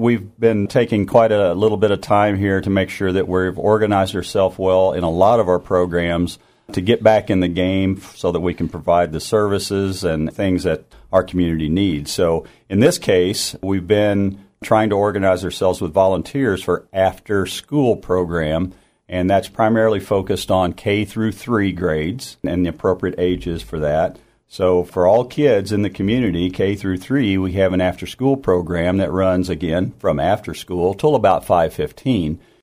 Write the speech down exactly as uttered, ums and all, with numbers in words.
we've been taking quite a little bit of time here to make sure that we've organized ourselves well in a lot of our programs to get back in the game so that we can provide the services and things that our community needs. So in this case, we've been trying to organize ourselves with volunteers for after-school program, and that's primarily focused on K through three grades and the appropriate ages for that. So for all kids in the community, K through three, we have an after-school program that runs, again, from after school till about five fifteen.